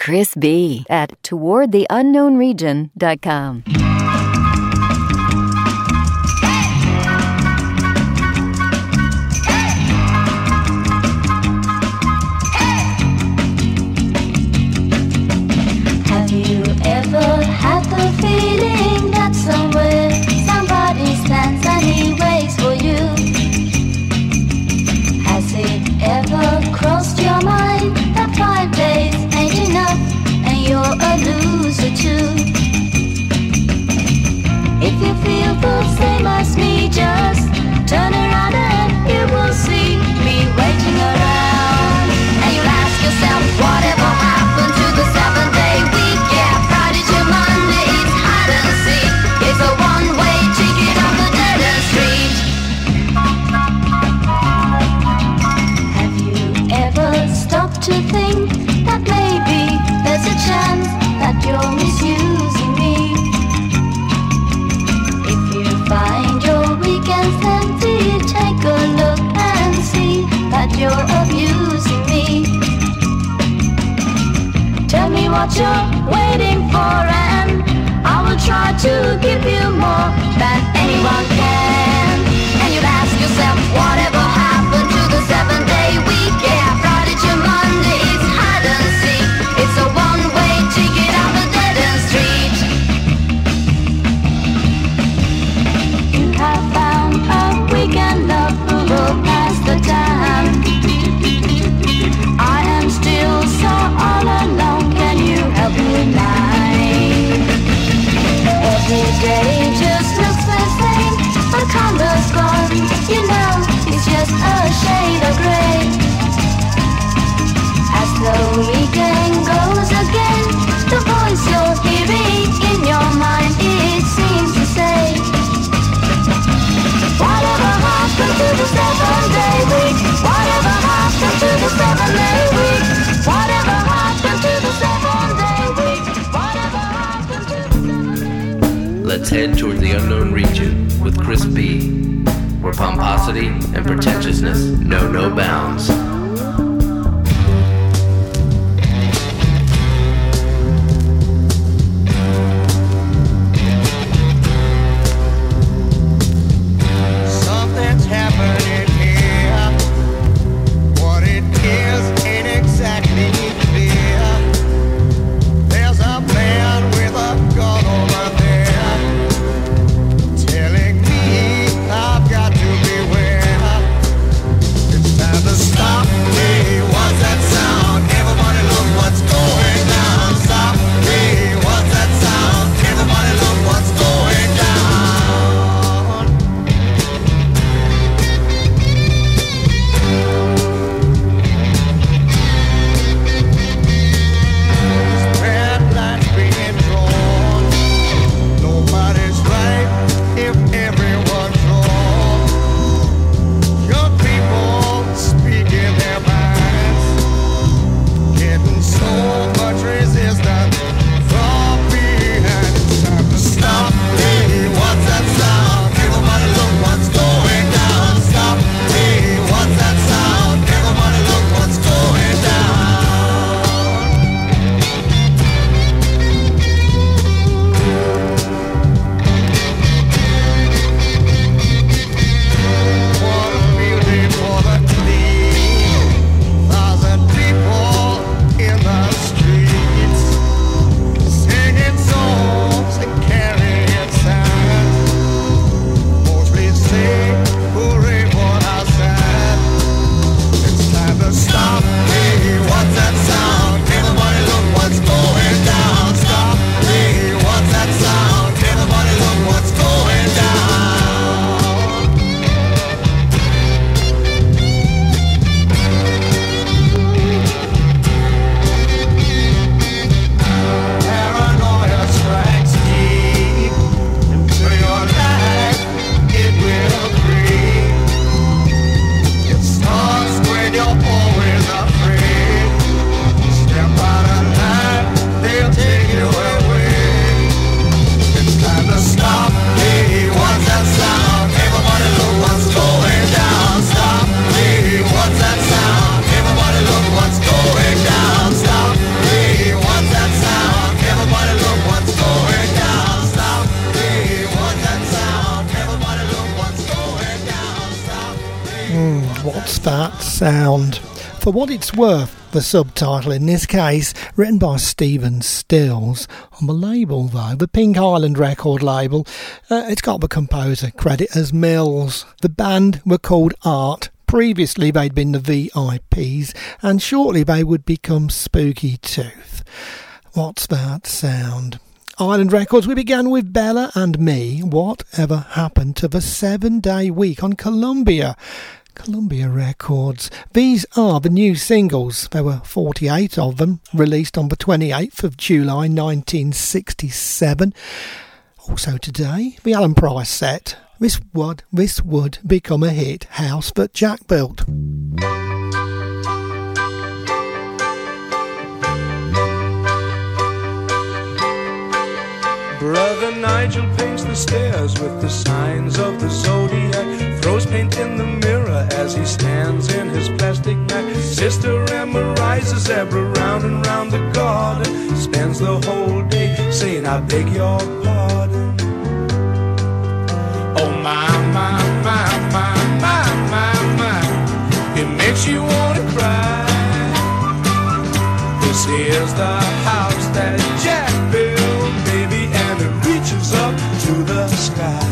Chris B. at towardtheunknownregion.com. Have you ever had the feeling that somewhere somebody stands and he waits for you? Has it ever crossed your mind that 5 days ain't enough and you're a loser too? If you feel the same as me, just turn around and you will see me waiting around. And you'll ask yourself, whatever happened to the 7-day week? Yeah, Friday to Monday is hide and seek. It's a one-way ticket on the dead end street. Have you ever stopped to think that maybe there's a chance that you're misusing me? If you find your weekends empty, take a look and see that you're abusing me. Tell me what you're waiting for and I will try to give you more than anyone can. And you'll ask yourself, whatever happened to the 7-day week? Yeah, Friday to Monday is hide and seek. It's a one-way ticket on the dead end street. You have found a weekend love who will pass the time. I am still so all alone, can you help me tonight? Every day just looks the same, the color's gone, you know, it's just a shade of gray. As the weekend goes again, the voice you're hearing in your mind, it seems to say, whatever happened to the 7-day week? Whatever happened to the 7-day week? Whatever happened to the 7-day week? Whatever happened to the 7-day week? Let's head toward the unknown region with Chris B, where pomposity and pretentiousness know no bounds. Something's happening here. What it is ain't exactly clear. There's a man with a gun over there, telling me I've got to beware. It's time to stop Sound. For What It's Worth, the subtitle in this case, written by Stephen Stills. On the label though, the Pink Island record label, it's got the composer credit as Mills. The band were called Art. Previously they'd been the VIPs, and shortly they would become Spooky Tooth. What's that sound? Island Records, we began with Bella and Me. Whatever happened to the 7-day week on Columbia Records? These are the new singles. There were 48 of them, released on the 28th of July 1967. Also today, the Alan Price set. This would become a hit, House That Jack Built. Brother Nigel paints the stairs with the signs of the zodiac, throws paint in the mirror as he stands in his plastic knack. Sister Emma rides a zebra round and round the garden, spends the whole day saying I beg your pardon. Oh my, my, my, my, my, my, my, it makes you wanna cry. This is the house that Jack built, baby, and it reaches up to the sky.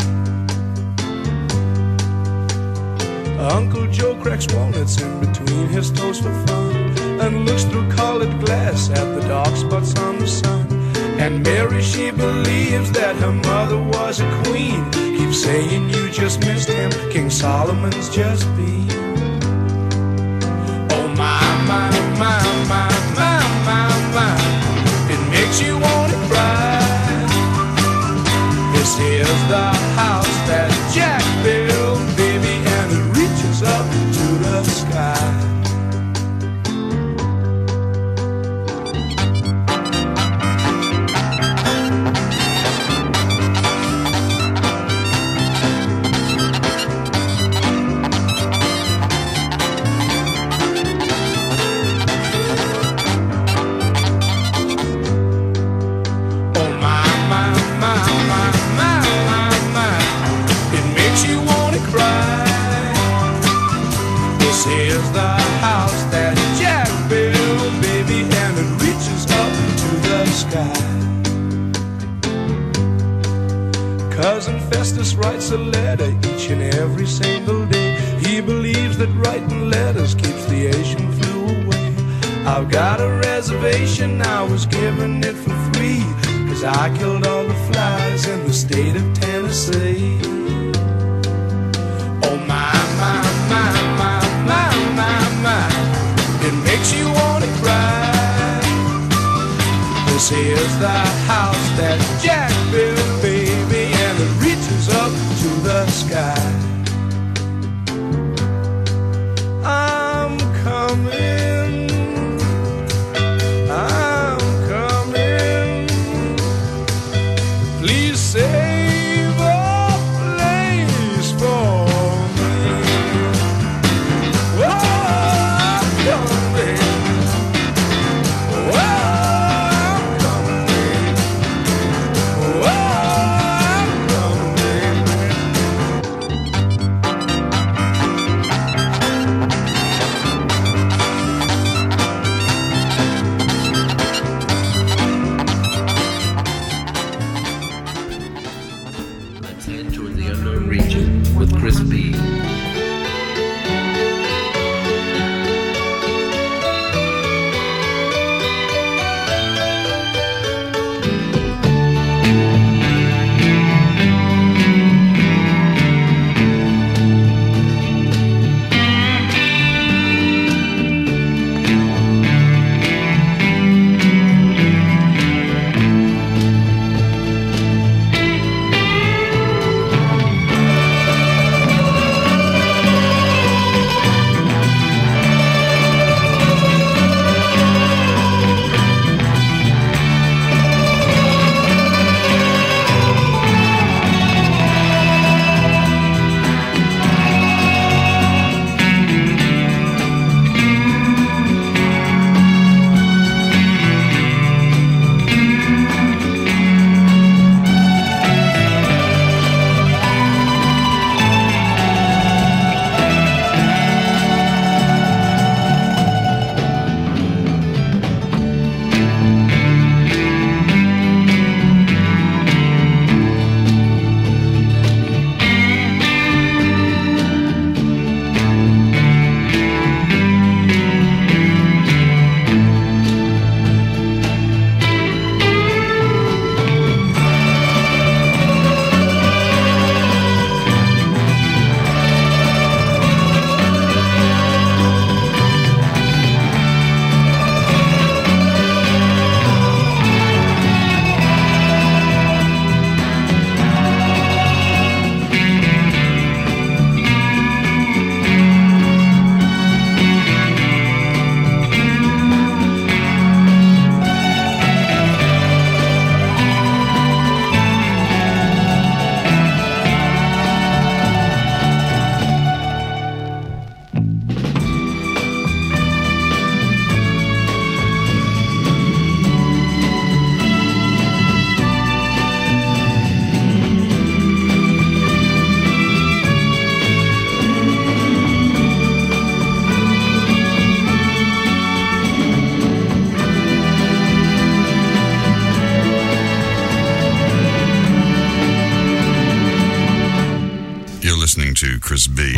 Uncle Joe cracks walnuts in between his toes for fun, and looks through colored glass at the dark spots on the sun. And Mary, she believes that her mother was a queen, keeps saying you just missed him, King Solomon's just been. Oh my, my, my, my, my, my, my, it makes you wanna cry. This is the house that Jack built, baby, and it reaches up to the sky. Here's the house that Jack built, baby, and it reaches up to the sky. Cousin Festus writes a letter each and every single day. He believes that writing letters keeps the Asian flu away. I've got a reservation, I was given it for free, 'cause I killed all the flies in the state of Tennessee. Oh my, my, my, my, my, my, my, it makes you wanna cry. This is the house that Jack built, baby, and it reaches up to the sky. I'm coming, I'm coming, please save a place for me. listening to Chris B.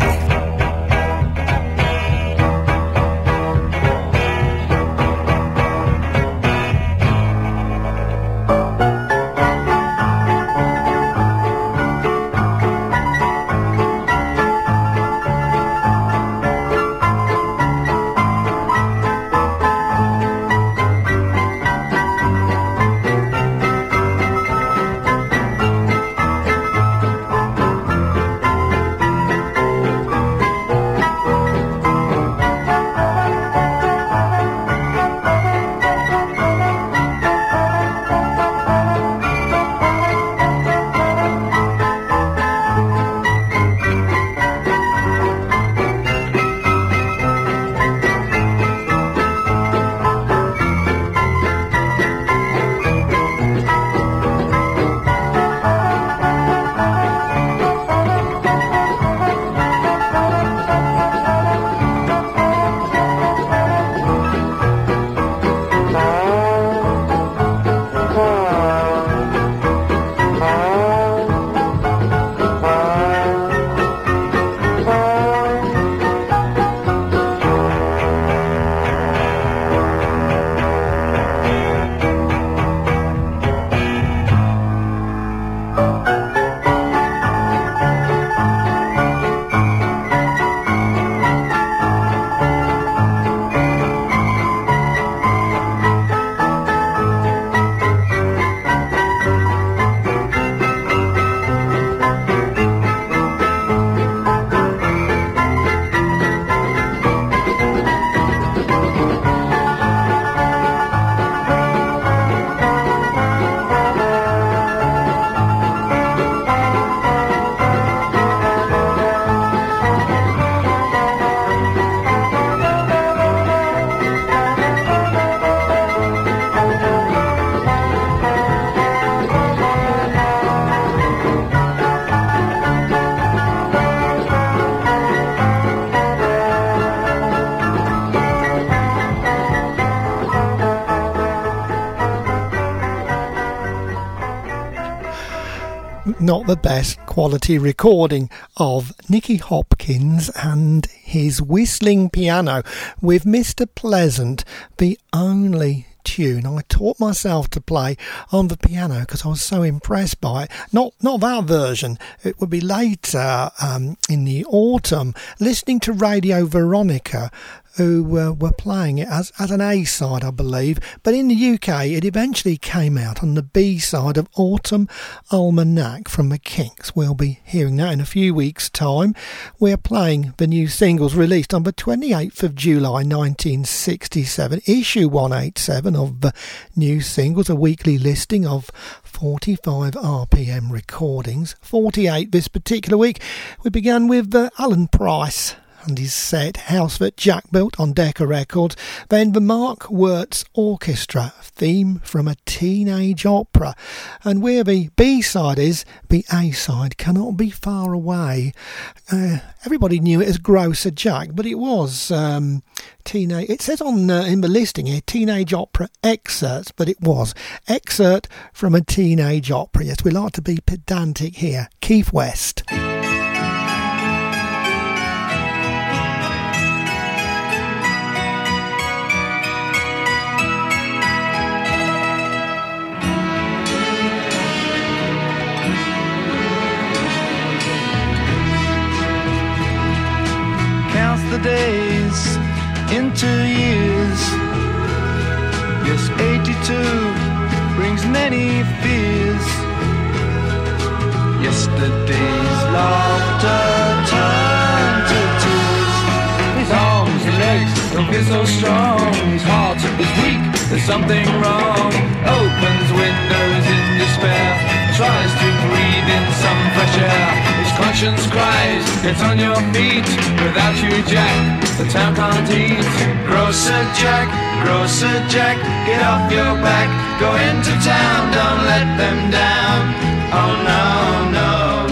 Not the best quality recording of Nicky Hopkins and his whistling piano with Mr. Pleasant, the only tune I taught myself to play on the piano because I was so impressed by it. Not that version. It would be later in the autumn, listening to Radio Veronica, who were playing it as an A-side, I believe. But in the UK, it eventually came out on the B-side of Autumn Almanac from the Kinks. We'll be hearing that in a few weeks' time. We're playing the new singles released on the 28th of July 1967, issue 187 of the new singles, a weekly listing of 45 RPM recordings. 48 this particular week. We began with Alan Price and his set House That Jack Built on Decca Records, then the Mark Wirtz Orchestra theme from a teenage opera, and where the B-side is, the A-side cannot be far away. Everybody knew it as Grocer Jack, but it was teenage. It says on in the listing here, teenage opera excerpts, but it was excerpt from a teenage opera. Yes, we like to be pedantic here. Keith West. The days into years. Yes, 82 brings many fears. Yesterday's laughter turned to tears. His arms and legs don't feel so strong. His heart is weak, there's something wrong. Opens windows in despair, tries to breathe in some fresh air. Conscience cries, get on your feet. Without you, Jack, the town can't eat. Grocer Jack, get off your back. Go into town, don't let them down. Oh no, no.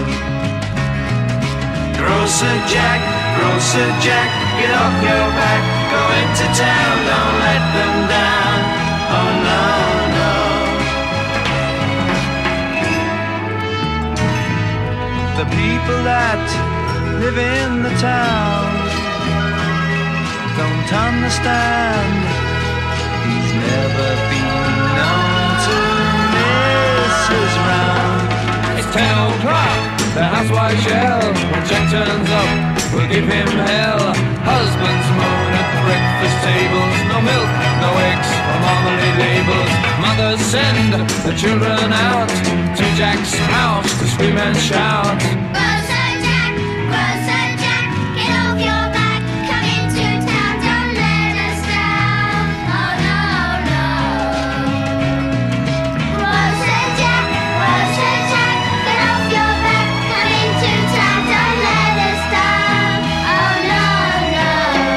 Grocer Jack, get off your back. Go into town, don't let them down. Oh no, no. The people that town don't understand. He's never been known to miss his round. It's 10 o'clock, the housewife yell. When Jack turns up, we'll give him hell. Husbands moan at breakfast tables. No milk, no eggs, or marmalade labels. Mothers send the children out to Jack's house to scream and shout. Grocer Jack, get off your back, come into town, don't let us down. Oh no, no. Grocer Jack, get off your back, come into town, don't let us down. Oh no, no.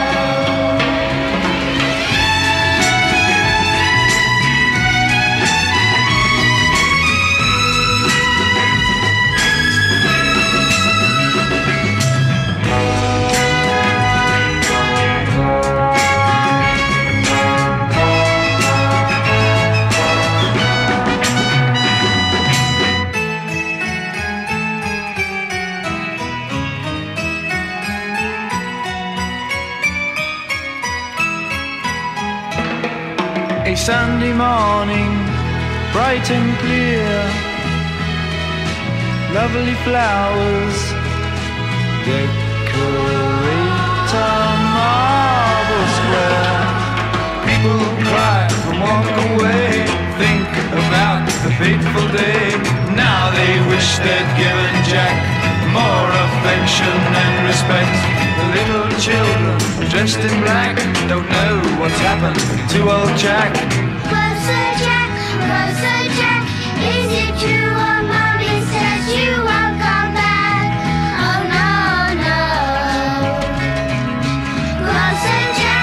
A Sunday morning, bright and clear, lovely flowers decorate a marble square. People cry and walk away, think about the fateful day. Now they wish they'd given Jack more affection and respect. The little children dressed in black don't know what's happened to old Jack. Grocer Jack, is it true what mommy says you won't come back? Oh no, no. Grocer Jack,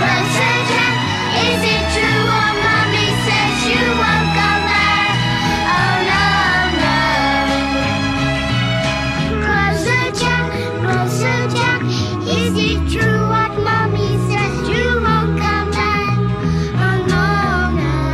is it true what mommy says you won't come back? Oh no, no. Grocer Jack, is it true what mommy says you won't come back? Oh no, no.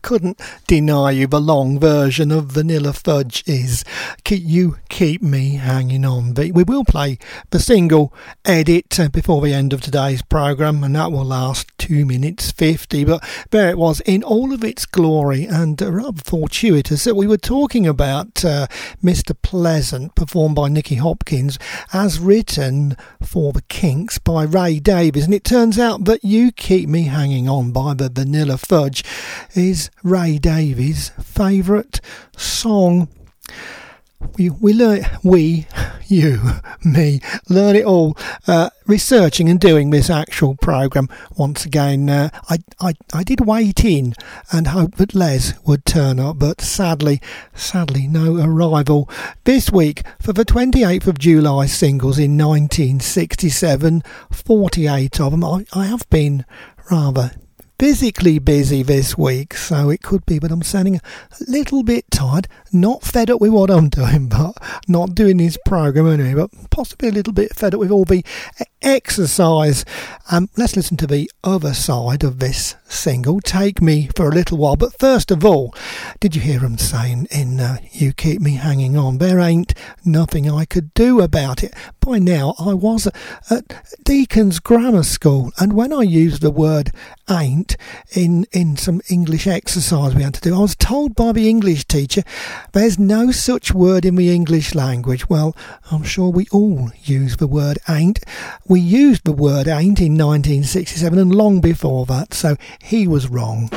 couldn't deny you the long version of Vanilla Fudge is Keep Me Hanging On. But we will play the single edit before the end of today's programme, and that will last 2 minutes 50. But there it was in all of its glory, and rather fortuitous that we were talking about Mr. Pleasant, performed by Nicky Hopkins, as written for the Kinks by Ray Davies. And it turns out that You Keep Me Hanging On by the Vanilla Fudge is Ray Davies' favourite song. You, me, learn it all researching and doing this actual programme. Once again, I did wait in and hope that Les would turn up, but sadly no arrival this week for the 28th of July singles in 1967, 48 of them. I have been rather physically busy this week, so it could be, but I'm sounding a little bit tired, not fed up with what I'm doing, but not doing this programme anyway, but possibly a little bit fed up with all the exercise. Let's listen to the other side of this single, Take Me for a Little While. But first of all, did you hear them saying in You Keep Me Hanging On, there ain't nothing I could do about it? By now I was at Deacon's Grammar School, and when I used the word ain't in some English exercise we had to do, I was told by the English teacher there's no such word in the English language. Well, I'm sure we all use the word ain't. We used the word ain't in 1967 and long before that, so he was wrong.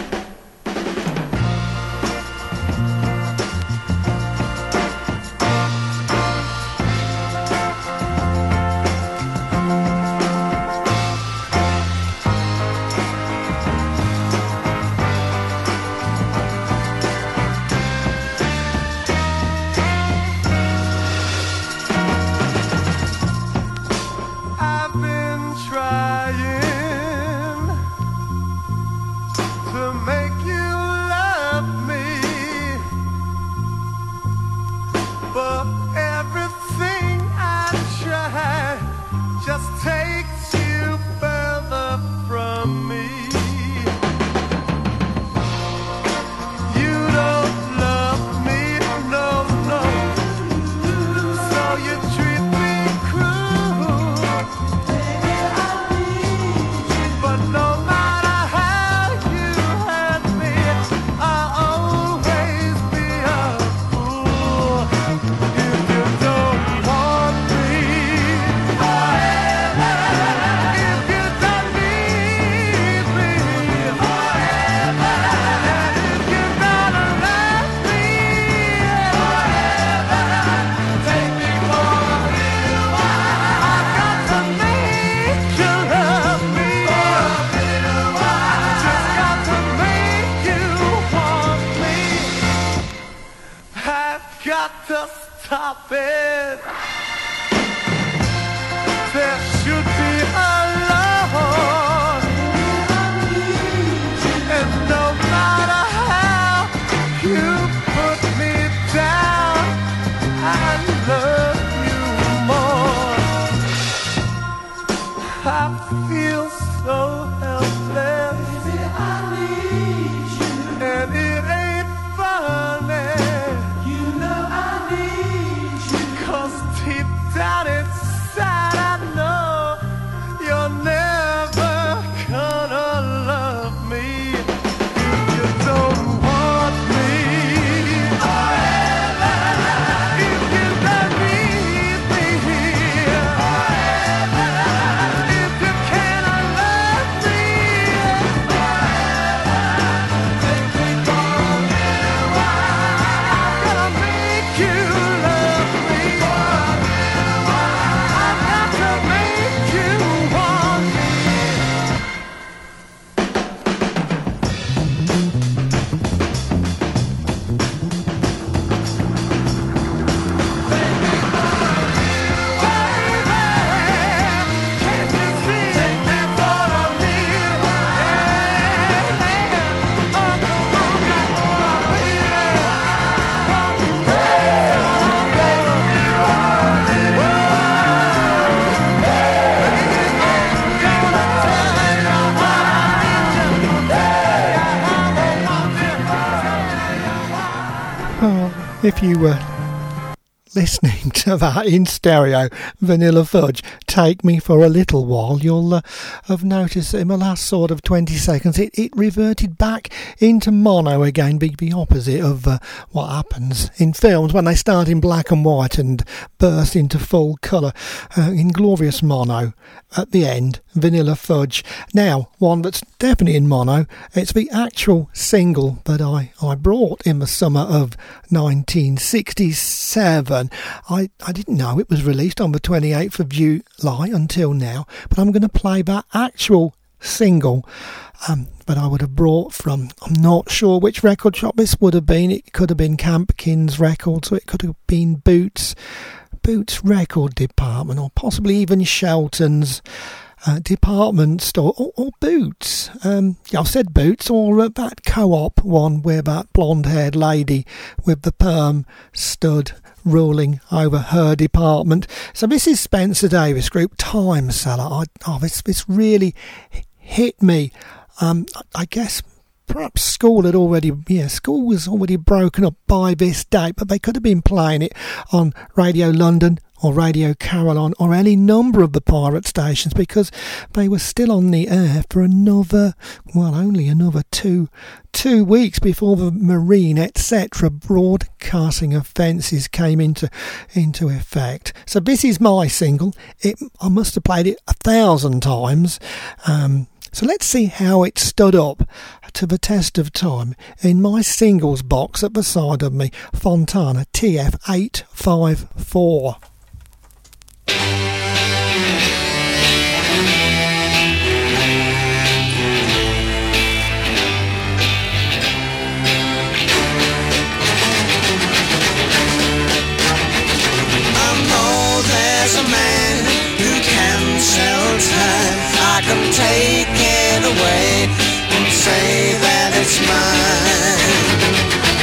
If you were listening to that in stereo, Vanilla Fudge, Take Me For a Little While, you'll have noticed that in the last sort of 20 seconds it reverted back into mono again, the opposite of what happens in films when they start in black and white and burst into full colour. In glorious mono at the end, Vanilla Fudge. Now, one that's definitely in mono, it's the actual single that I brought in the summer of 1967. I didn't know it was released on the 28th of July until now, but I'm going to play that actual single that I would have brought from, I'm not sure which record shop this would have been. It could have been Campkins Records, or it could have been Boots Record Department, or possibly even Shelton's department store, or Boots. I've said Boots, or that Co-op one where that blonde-haired lady with the perm stood ruling over her department. So this is Spencer Davis Group, Time Seller. This really hit me. I guess perhaps school was already broken up by this date, but they could have been playing it on Radio London or Radio Caroline or any number of the pirate stations, because they were still on the air for only another two weeks before the Marine etc. broadcasting offences came into effect. So this is my single. I must have played it 1,000 times. So let's see how it stood up to the test of time in my singles box at the side of me, Fontana TF-854. There's a man who can sell time. I can take it away and say that it's mine.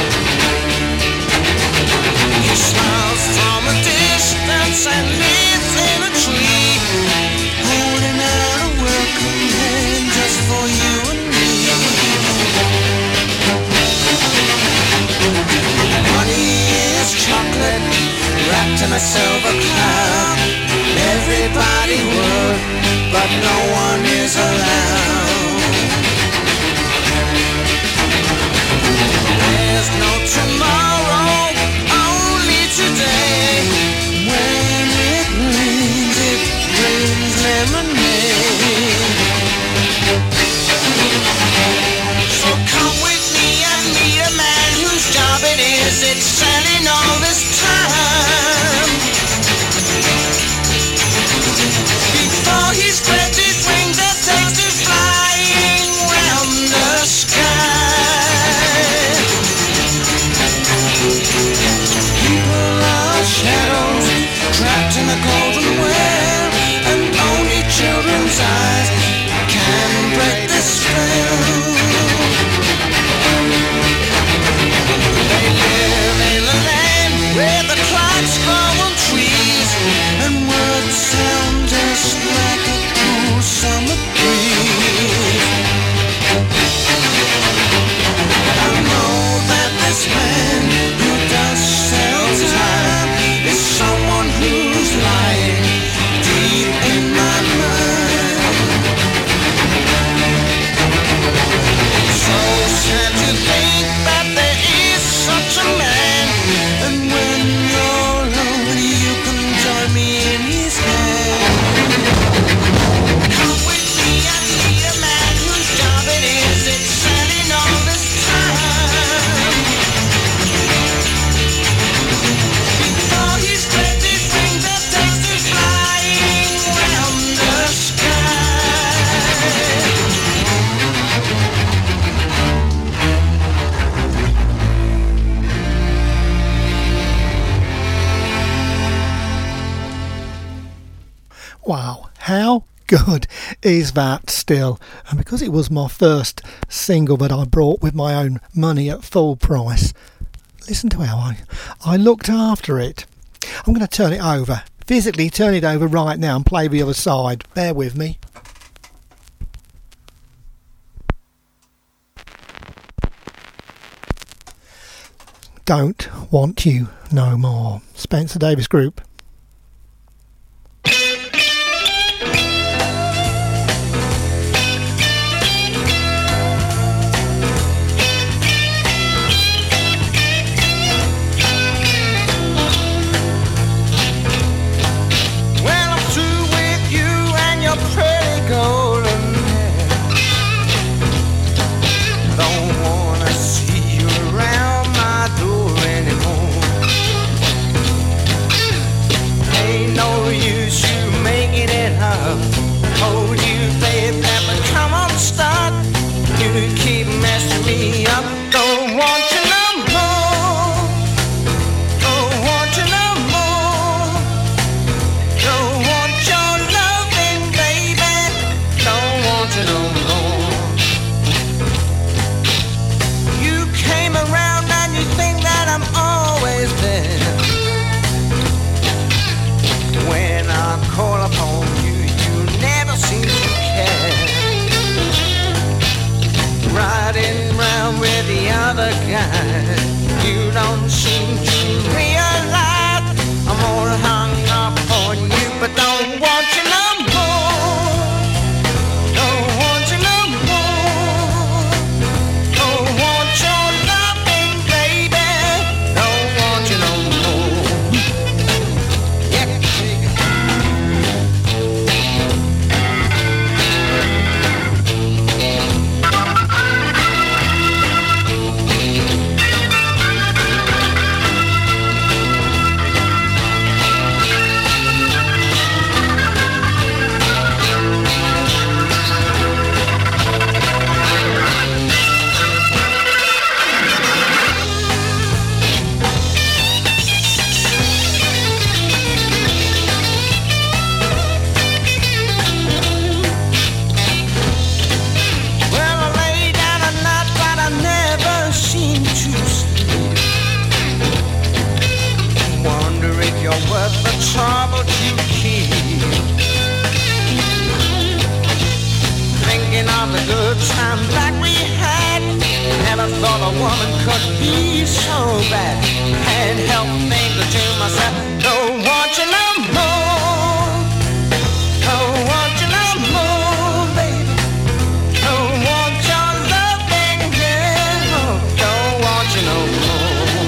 He smiles from a distance and lives in a tree, holding out a welcome hand just for you and me. Money is chocolate wrapped in a silver cloud. Everybody would, but no one is allowed. There's no tomorrow, only today. When it rains lemonade. So come with me and meet a man whose job it is. It's selling all this time. Before he spreads his wings and takes to flying round the sky. People are shadows trapped in a golden well, and only children's eyes can break the spell. They live in a land where the clouds grow on trees, and words sound just like a cool summer breeze. I know that this man who does sell time is someone who's lying deep in my mind. So sad to think that there is such a man, and when you're alone you can join me in his hand. Come with me and meet a man whose job it is. It's selling all this time. Before he spreads his wings and takes to flying round the sky. Wow, how good is that still? And because it was my first single that I brought with my own money at full price, listen to how I looked after it. I'm going to turn it over, physically turn it over right now and play the other side. Bear with me. Don't Want You No More. Spencer Davis Group. You don't seem to realize I'm all hung up on you, but don't want you no more. Don't want you no more. Don't want your loving, baby. Don't want you no more. Yeah, take it. Trouble you keep thinking of the good time that we had. Never thought a woman could be so bad. Can't help thinking to myself, don't want you no more. Don't want you no more, baby. Don't want your loving, girl. Don't want you no more.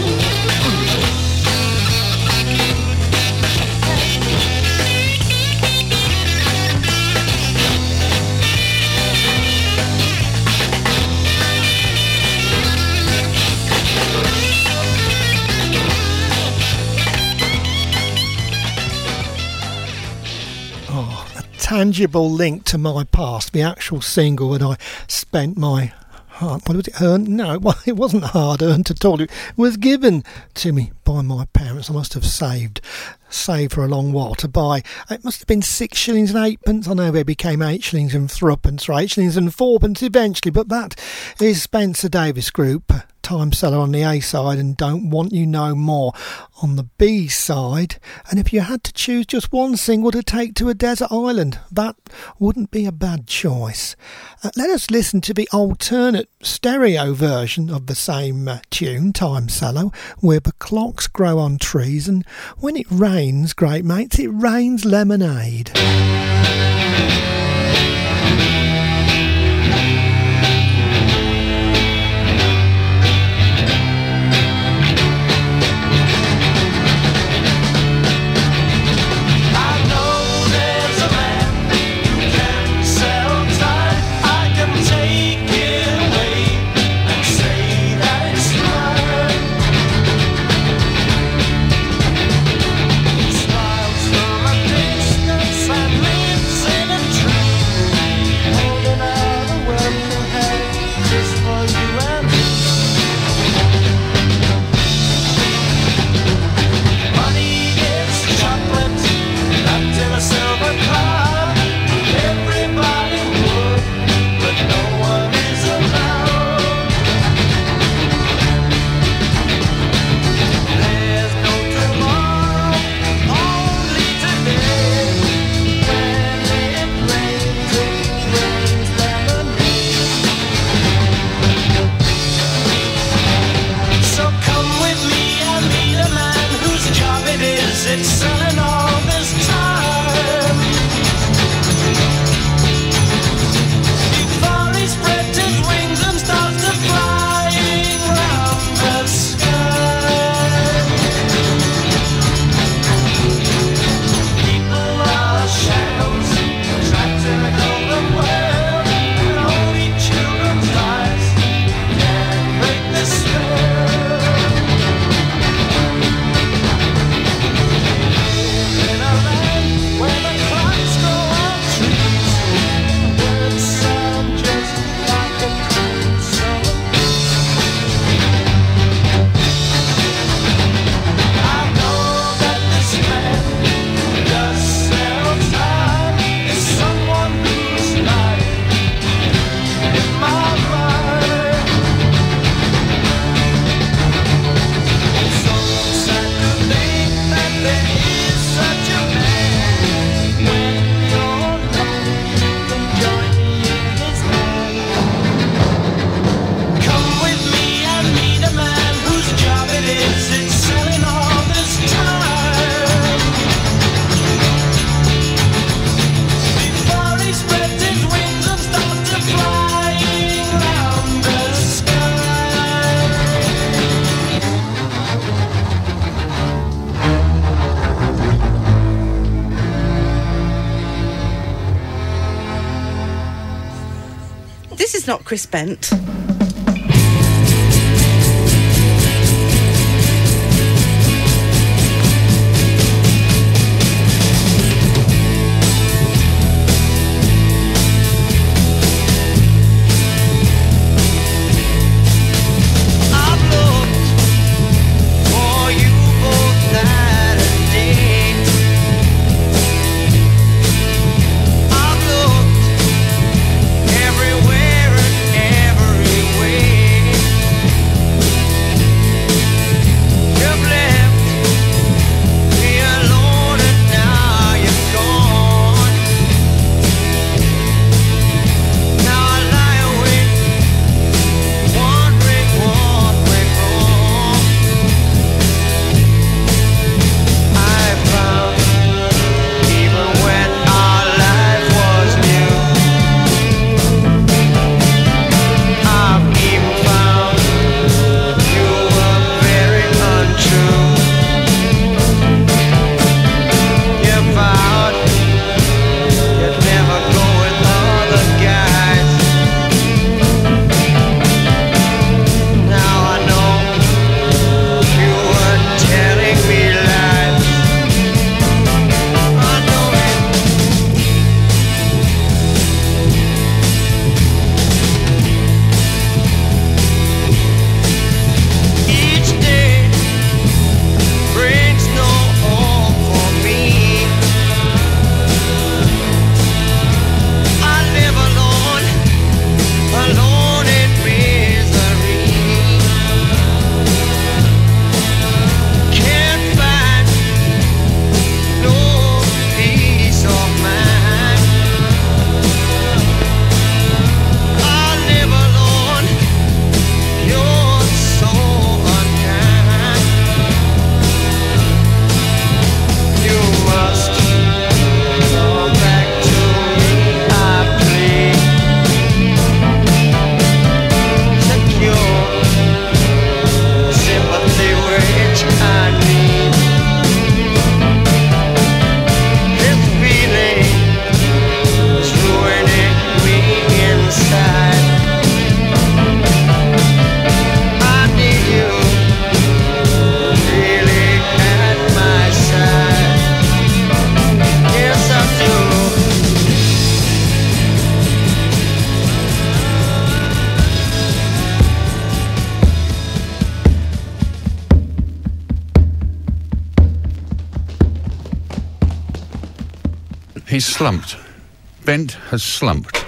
Tangible link to my past, the actual single that I spent my what was it, earned? No, well, it wasn't hard earned at all. It was given to me by my parents. I must have saved for a long while to buy. It must have been 6 shillings and 8 pence. I know they became 8 shillings and 3 pence, or 8 shillings and 4 pence eventually, but that is Spencer Davis Group, Time Seller on the A side, and Don't Want You No More on the B side. And if you had to choose just one single to take to a desert island, that wouldn't be a bad choice. Let us listen to the alternate stereo version of the same tune, Time Seller, where the clocks grow on trees, and when it rains, great mates, it rains lemonade. Smiles from a distance and lives in a tree. This is not Chris Bent. He's slumped. Bent has slumped.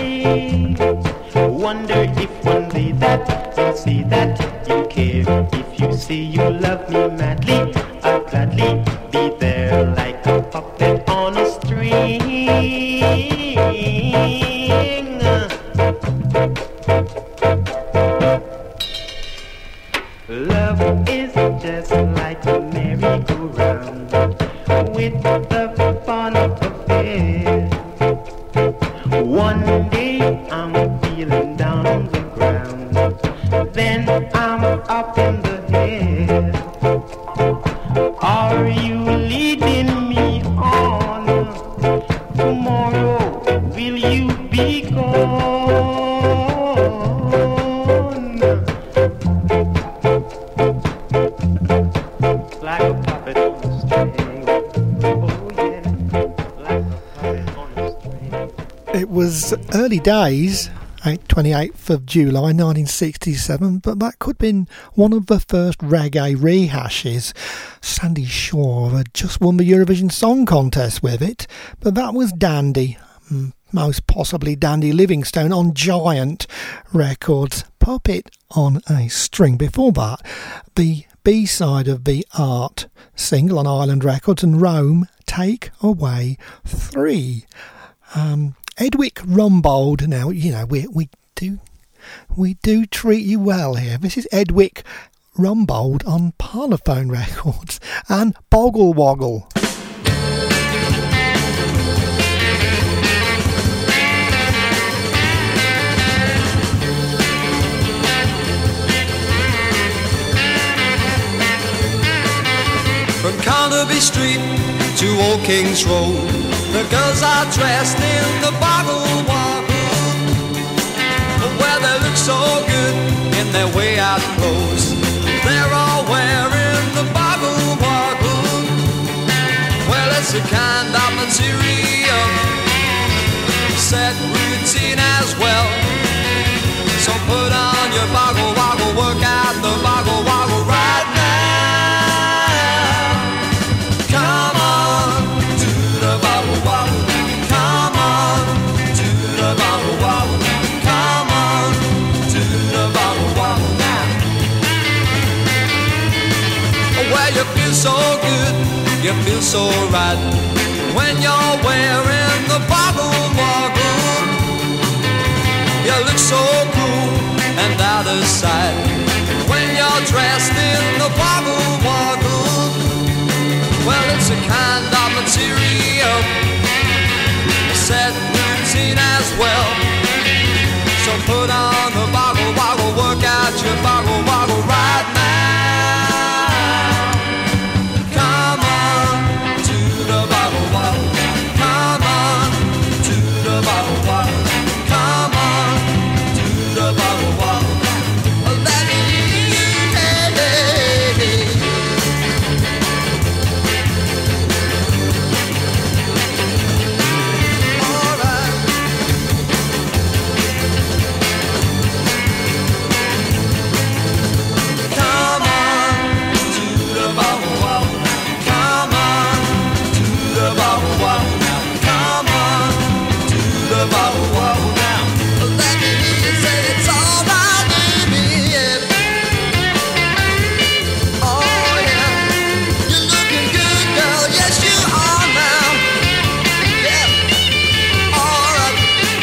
Wonder if one day that you'll see that you care. If If you say you love me madly, I'll gladly be there like a puppet on a string. Love is just like a merry-go-round with the fun of it. One day I'm feeling down on the ground, then I'm up in the air. Are you leading me on? Tomorrow will you be gone? Like a puppet on a string. Oh yeah, like a puppet on a string. It was early days, 28th of July 1967, but that could have been one of the first reggae rehashes. Sandy Shaw had just won the Eurovision Song Contest with it, but that was Dandy, most possibly Dandy Livingstone on Giant Records, Puppet on a String. Before that, the B-side of the Art single on Island Records, and Rome, Take Away 3. Edwick Rumbold. Now, you know, we do treat you well here. This is Edwick Rumbold on Parlophone Records and Boggle Woggle. From Carnaby Street to Old King's Road, the girls are dressed in the boggle woggle, where they look so good in their way out clothes. They're all wearing the boggle woggle. Well, it's a kind of material, set routine as well. So put on your boggle woggle, work out the boggle woggle right now. Come on to the boggle woggle. Come on to the boggle woggle. Come on to the boggle woggle now. Well, you feel so good, you feel so right when you're wearing the boggle woggle. You look so cool and out of sight when you're dressed in the boggle woggle. Well, it's a kind of material, set routine as well. So put on the boggle woggle, work out your boggle woggle right now. Come on to the boggle woggle. Come on to the boggle woggle. Come on to the boggle woggle. Let me all right. Come on to the boggle woggle. Come on to the boggle woggle now. Come on to the boggle woggle now. Let me hear you say it's all right, baby. Yeah. Oh yeah, you're looking good, girl. Yes, you are now. Yeah. All right.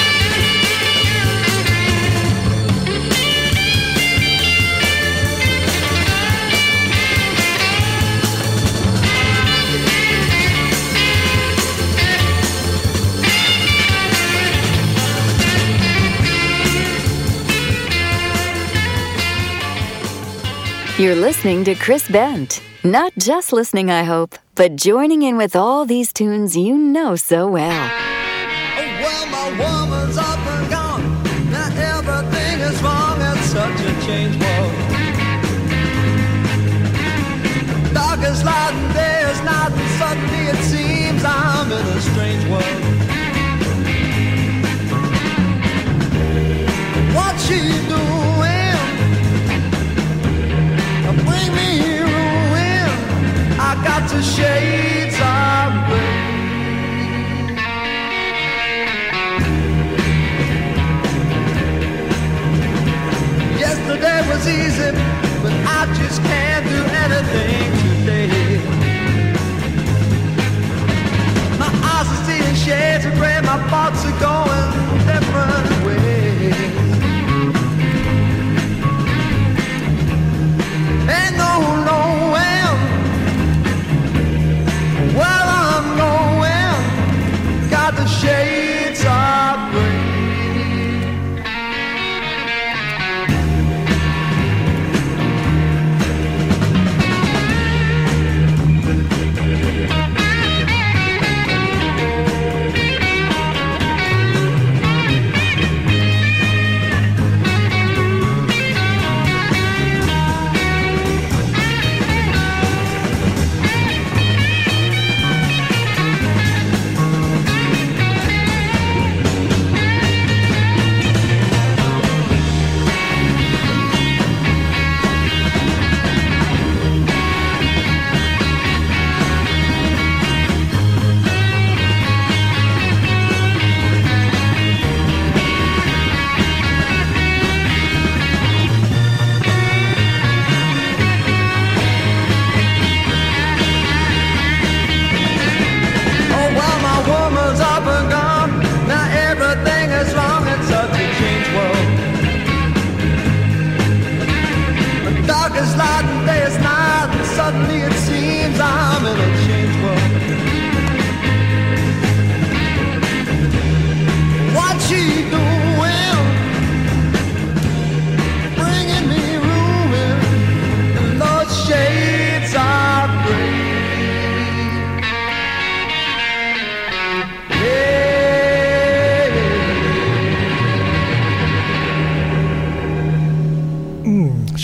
You're listening to Chris Bent. Not just listening, I hope, but joining in with all these tunes you know so well. Oh, well, my woman's up and gone. Now everything is wrong. It's such a change world. Dark is light and day is night, and suddenly it seems I'm in a strange world. What's she doing? Bring me ruin. I got the shades of gray. Yesterday was easy, but I just can't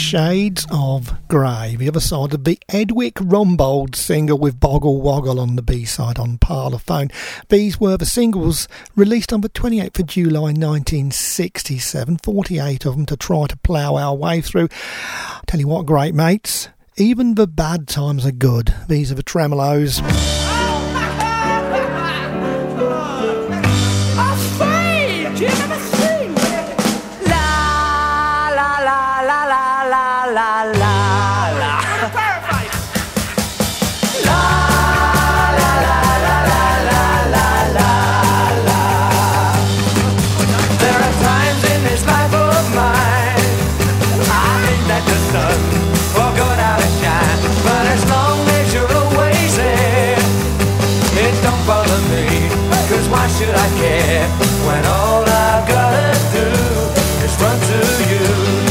Shades of Grey. The other side of the Edwick Rumbold single with Boggle Woggle on the B-side on Parlophone. These were the singles released on the 28th of July 1967, 48 of them to try to plough our way through. Tell you what, great mates, even the bad times are good. These are the Tremolos. Why should I care when all I've gotta do is run to you?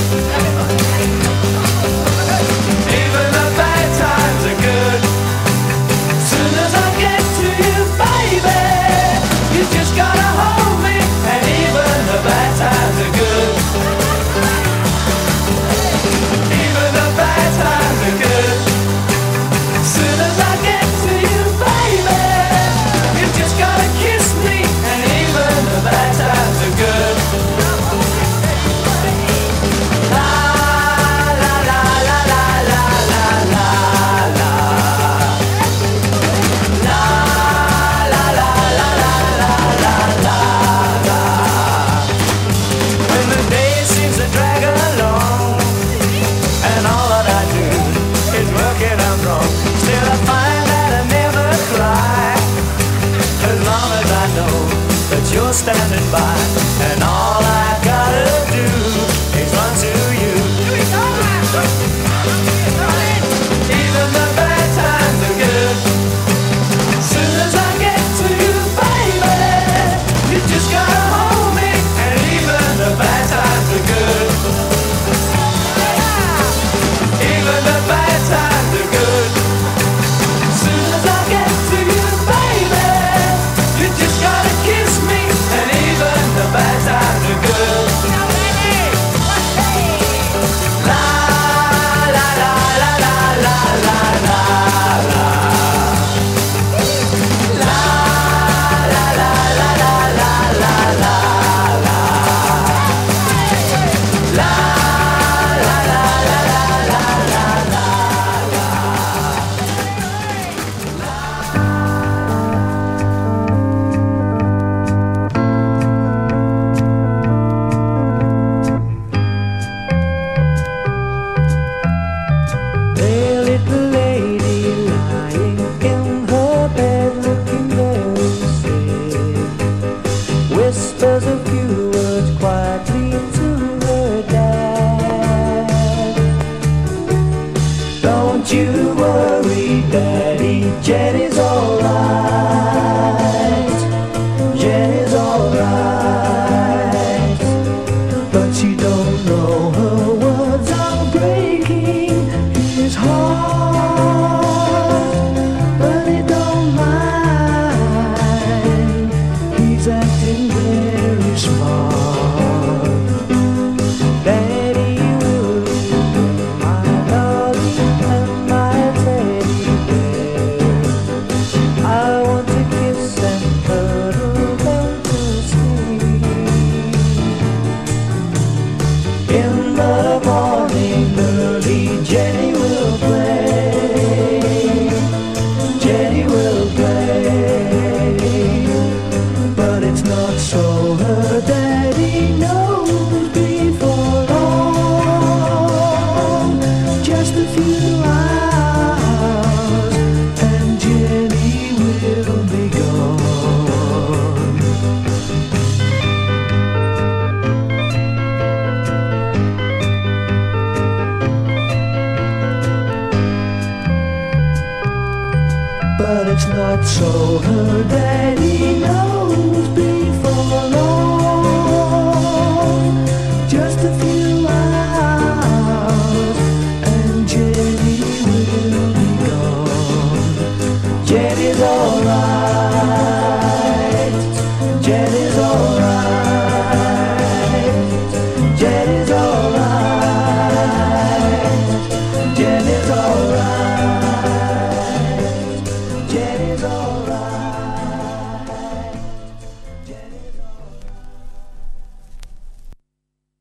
Even the bad times are good. Soon as I get to you, baby, you just gotta hold me, and even the bad times are good. Even the bad times are good. Soon as I get to you, baby, you just gotta kiss me, and even the bad times are good. La la la la la la la la la. La la la la la la la la. When the day seems to drag along, and all that I do is work it out wrong, still I find that I never cry, as long as I know that you're standing by, and all I gotta do is run to you. Even the bad times are good. Soon as I get to you, baby, you just gotta hold me, and even the bad times are good. Even the bad times are good. Soon as I get to you, baby, you just gotta kiss me, and even the bad times are good. La la la la la la la la la. La la la la la la la la la. La la la la la la la A little lady lying in her bed looking very sad, whispers a few words quietly to her dad. Don't you worry, Daddy, Jenny's alright. Jenny's alright. But she don't know her words are breaking his heart. But he don't mind, he's acting very smart. Daddy will be my darling and my teddy bear. I want to kiss and cuddle them to sleep. In the morning early, Jenny will play. Jenny will play. But it's not so her daddy knows before long. Just a few hours, and Jenny will be gone. But it's not so her daddy knows before long.